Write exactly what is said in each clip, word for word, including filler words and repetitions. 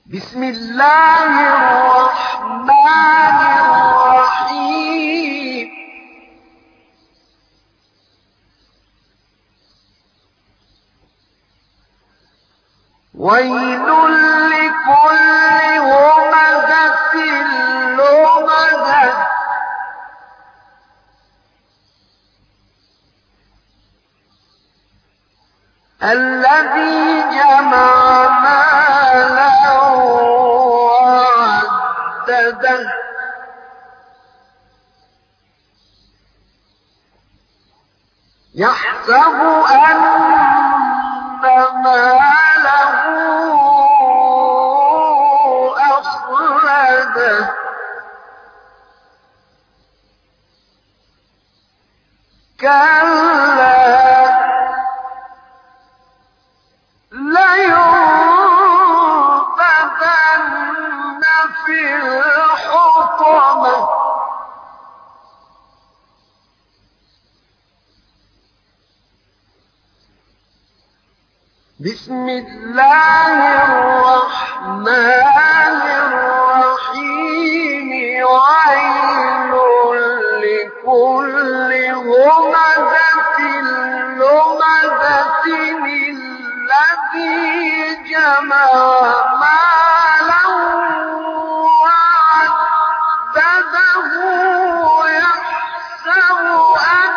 بسم الله الرحمن الرحيم ويل لكل همزة لمزة الذي جمع مالا وعدده يحسب أن ماله أخلده كلا لينبذن في الحطمة بسم الله الرحمن الرحيم ويل لكل همزة لمزة الذي جمع مالا وعدده يحسب أن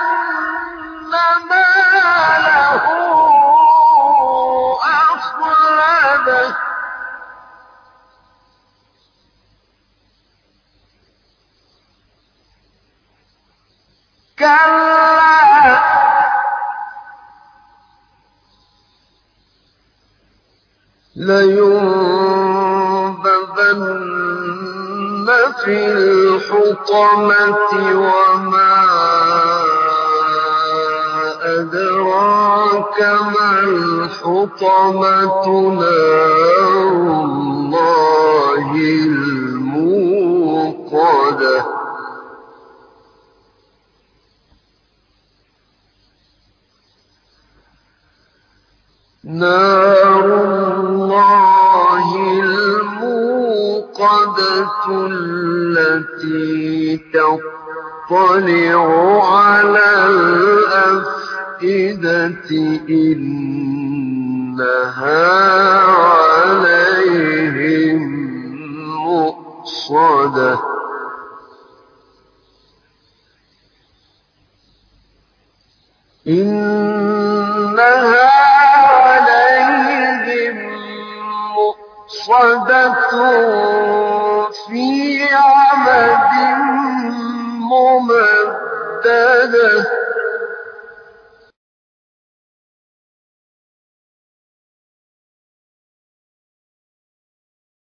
ماله أخلده كلا لينبذن في الحطمة وما أدراك ما الحطمة نار الله الموقدة نار الله الموقدة التي تطلع على الأفئدة إنها عليهم مؤصدة إنها مؤصدة في عمد ممددة